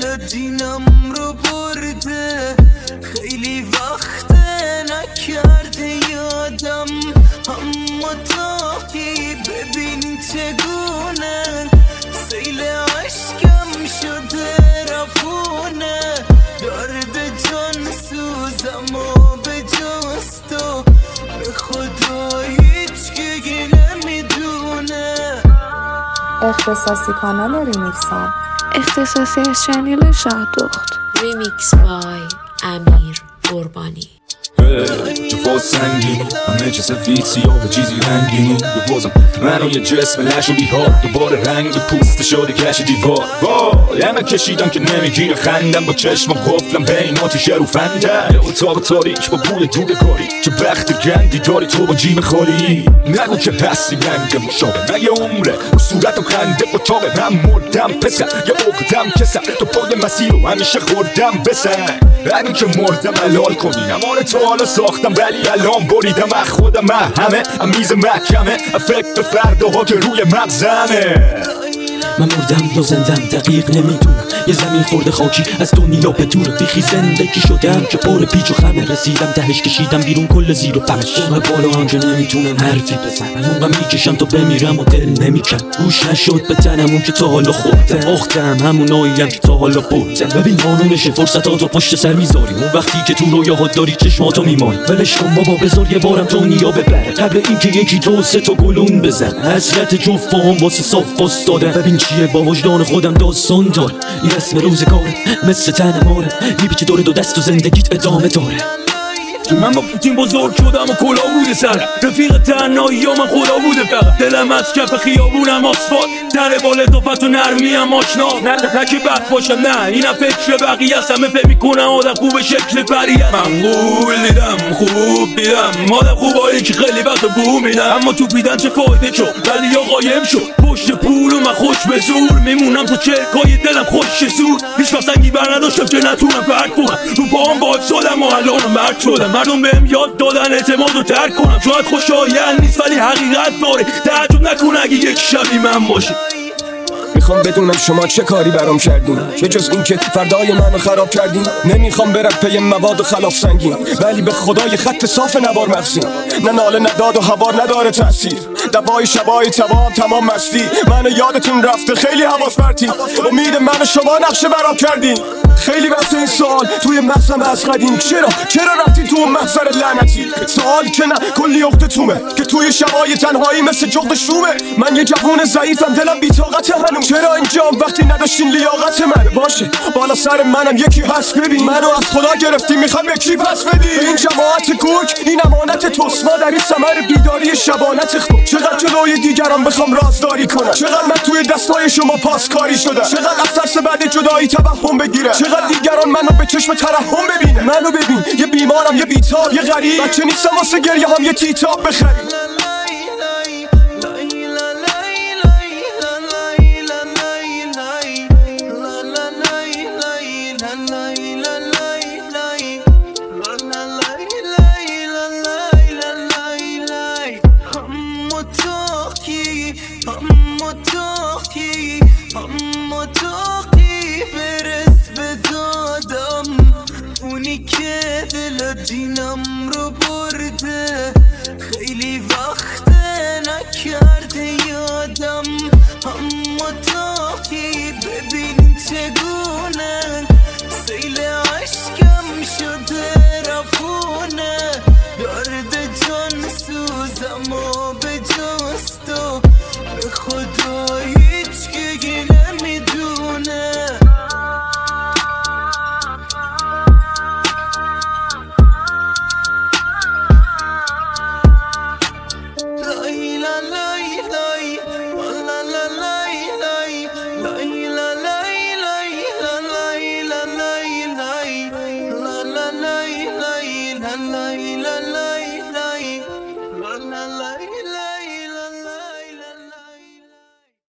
و دینم رو برده، خیلی وقت نکرده یادم، اما تاکی ببین چگونه سیل عشقم شده رفونه، درد جان سوزم و به جستو به خدا هیچ کی نمیدونه. اختصاصی کانال ریمیکسان، اختصاصی از چنل شاهدخت. ریمیکس بای امیر قربانی. جفا سنگینی همه چه سفید سیاه و چیزی رنگینی به بازم منو یه جسم لش و بیها، دوباره رنگ پوست شده کش دیوار. وای همه کشیدم که نمیگیره خندم، با چشم قفلم بین آتیشه رو فندم، یه اتاق تاریک با بوی دود کاری، چه بخت گندی داری تو با جیم خالی. نگو که هستی رنگ مشابه من یه عمره، با صورتم خنده اتاقه، من مردم پسر یه عقدم کسر، تو پای مسیر رو همیشه خوردم بسن. همین که مردم حلال کنی نماره تو حالا ساختم، ولی الان بریدم از خودم، همه میز محکمه افکت فرده ها که روی مغزمه. من مردم یا زندم دقیق نمیدونم، یه زمین خورده خاکی از دنیا به دور، بیخی زندگی شدم که پر پیچ و خمه، رسیدم تهش کشیدم بیرون کل زیر و پمش، اونقدر بالا هم که نمیتونم حرفی بزنم، اونقدر میکشم تا بمیرم و دل نمیکن، گوش نشد به تنم اون که تا حالا خوردم، آختم هموناییم که تا حالا بردم. ببین قانونش فرصتاتو پشت سر میذاری، اون وقتی که تو رویاهات داری چشماتو میماری، ولش کن بابا بذار یه بارم دنیا ببره، قبل اینکه یکی تو سه تا گلون بزن، حسرت جفت هم واسه صاف واسطادن. ببین چیه با وجدان خودم داستان داره، این رسم روزگاره مثل تن ماره، میپیچه دور دو دست و زندگیت ادامه داره. من با پوتین بزرگ شدم و کلا بوده سرم، رفیق تنهایی ها من خدا بوده فقط، دلم از کف خیابونم آسفالت، تره با لطافت و نرمی هم آشنا، نه که بد باشم نه اینم فکر بقیه است، همه فکر میکنن آدم خوب شکل پریه، من قول دیدم خوب دیدم آدم خوبایی که خیلی وقت بو میدم، اما تو بیدن چه فایده شد ولی یا قایم شد پشت پول و من خوش به زور میمونم تو چرکای دلم خوش زور، هیچ وقت سنگی بر نداشتم که نتونم پرد کنم، رو پاهم باید شدم و الان مرد شدم، مردم بهم یاد دادن اعتماد رو ترک کنم، شاید خوشایند نیست ولی حقیقت داره، تعجب نکن اگه یک شبی من باشی. میخوام بدونم شما چه کاری برام کردین، به جز این که فردای منو خراب کردین. نمیخوام برم پی مواد خلاف سنگین، ولی به خدای خط صاف نبار مغزین، نه ناله نداد و هوار نداره تأثیر، دوای شبای تمام مستی، منو یادتون رفته خیلی حواس پرتین، امید منو شما نقشه برام کردین. خیلی وقت این سوال توی مغزم از قدیم، چرا رفتی تو اون محضر لعنتی، سوال که نه کلی عقده تومه که توی شبای تنهایی مثل جغد شومه، من یه جوون ضعیفم دلم بی‌طاقت هنوز، چرا اینجام وقتی نداشتین لیاقت من باشه، بالا سر منم یکی هست ببین، منو از خدا گرفتی میخوام یکی پس بدی، این جماعت کوک این امانت توست، ما در این ثمر بیداری شبانت خود، چقدر جلوی دیگران بخوام رازداری کنم، چقدر من توی دستای شما پاسکاری شدم، چقدر از ترس بعد جدایی توهم بگیره، چقدر دیگران منو به چشم ترحم ببینه، منو ببین یه بیمارم یه بیتاب یه غریب، بچه نیستم واسه گریه هم یه تیتاب بخریم. اما تاقی برس به دادم، اونی که دل دینم رو برده، خیلی وقت نکرده یادم، اما تاقی ببین چگونه سیل عشقم شده رفونه، درد جان سوزم و به جستو به خدا هیچ کی نمیدونه. La